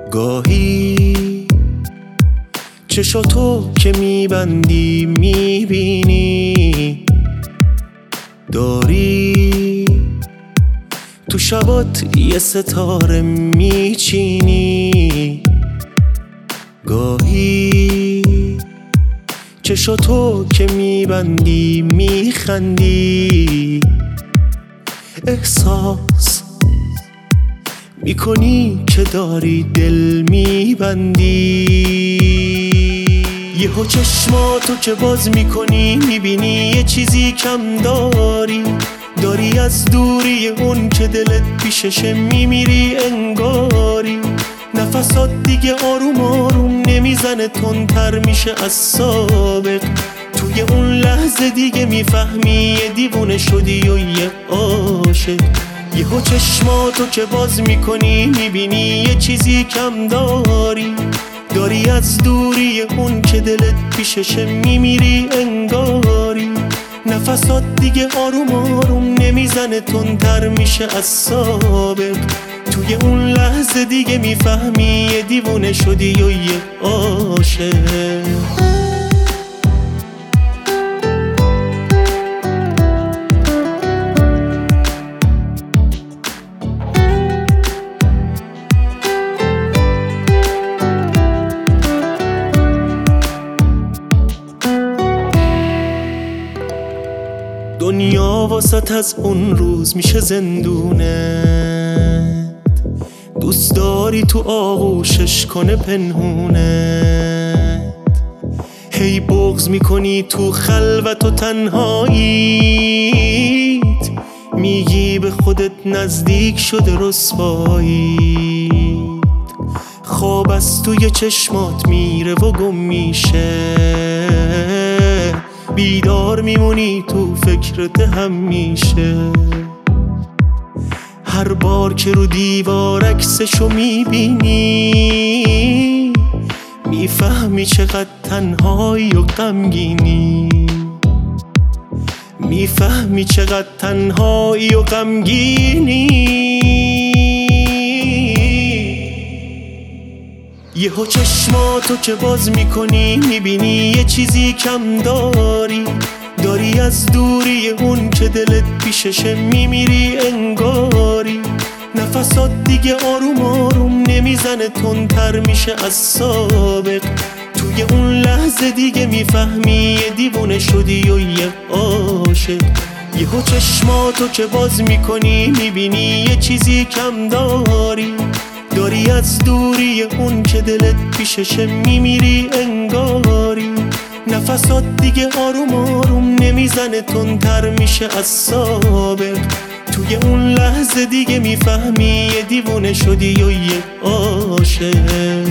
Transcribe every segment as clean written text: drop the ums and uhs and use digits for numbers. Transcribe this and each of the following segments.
گاهی چشاتو که میبندی میبینی داری تو شبات یه ستاره میچینی. گاهی چشاتو که میبندی میخندی، احساس میکنی که داری دل میبندی. یهو چشماتو که باز میکنی میبینی یه چیزی کم داری از دوری اون که دلت پیششه میمیری انگاری. نفسات دیگه آروم آروم نمیزنه، تندتر میشه از سابق. توی اون لحظه دیگه میفهمی یه دیوونه شدی و یه عاشق. یهو چشماتو که باز میکنی میبینی یه چیزی کم داری از دوری اون که دلت پیششه میمیری انگاری. نفسات دیگه آروم آروم نمیزنه، تندتر میشه از سابق. توی اون لحظه دیگه میفهمی یه دیوونه شدی و یه عاشق. دنیا واسط از اون روز میشه زندونت، دوست داری تو آغوشش کنه پنهونت. هی بغض میکنی تو خلوت و تنهاییت، میگی به خودت نزدیک شده رسواییت. خواب از توی چشمات میره و گم میشه، بیدار میمونی تو فکرت همیشه. هر بار که رو دیوار عکسشو میبینی میفهمی چقدر تنهایی و غمگینی. میفهمی چقدر تنهایی و غمگینی. یهو چشماتو که باز میکنی میبینی یه چیزی کم داری از دوری اون که دلت پیششه میمیری انگاری. نفسات دیگه آروم آروم نمیزنه، تندتر میشه از سابق. توی اون لحظه دیگه میفهمی یه دیوونه شدی و یه عاشق. یهو چشماتو که باز میکنی میبینی یه چیزی کم داری از دوری اون که دلت پیششه میمیری انگاری. نفسات دیگه آروم آروم نمیزنه، تندتر میشه از سابق. توی اون لحظه دیگه میفهمی یه دیوونه شدی و یه عاشق.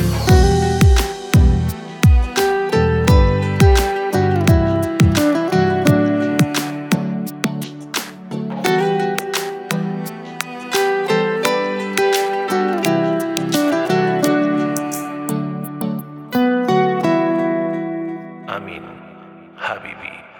امین حبیبی.